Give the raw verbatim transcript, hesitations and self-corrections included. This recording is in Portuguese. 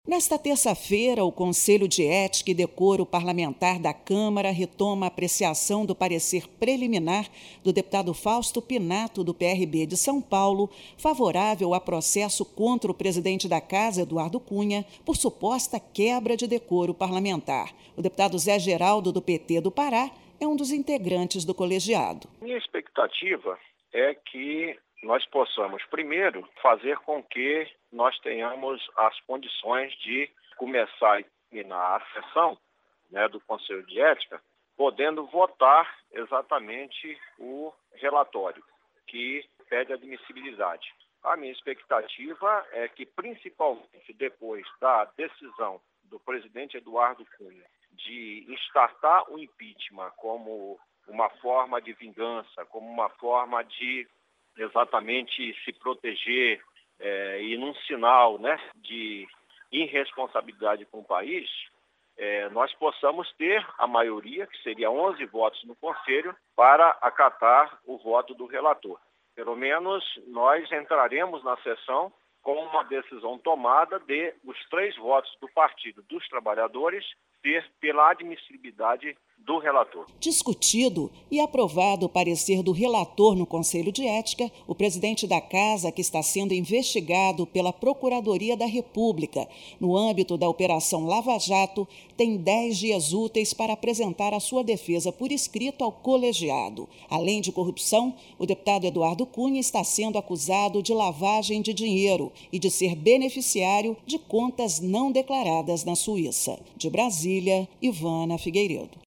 Nesta terça-feira, o Conselho de Ética e Decoro Parlamentar da Câmara retoma a apreciação do parecer preliminar do deputado Fausto Pinato, do P R B de São Paulo, favorável a processo contra o presidente da Casa, Eduardo Cunha, por suposta quebra de decoro parlamentar. O deputado Zé Geraldo, do P T do Pará, é um dos integrantes do colegiado. Minha expectativa é que nós possamos, primeiro, fazer com que nós tenhamos as condições de começar e terminar a sessão, né, do Conselho de Ética, podendo votar exatamente o relatório que pede admissibilidade. A minha expectativa é que, principalmente depois da decisão do presidente Eduardo Cunha de instartar o impeachment como uma forma de vingança, como uma forma de exatamente se proteger é, e num sinal, né, de irresponsabilidade com o país, é, nós possamos ter a maioria, que seria onze votos no Conselho, para acatar o voto do relator. Pelo menos nós entraremos na sessão com uma decisão tomada de os três votos do Partido dos Trabalhadores ter pela admissibilidade do relator. Discutido e aprovado o parecer do relator no Conselho de Ética, o presidente da Casa, que está sendo investigado pela Procuradoria da República no âmbito da Operação Lava Jato, tem dez dias úteis para apresentar a sua defesa por escrito ao colegiado. Além de corrupção, o deputado Eduardo Cunha está sendo acusado de lavagem de dinheiro e de ser beneficiário de contas não declaradas na Suíça. De Brasília, Ivana Figueiredo.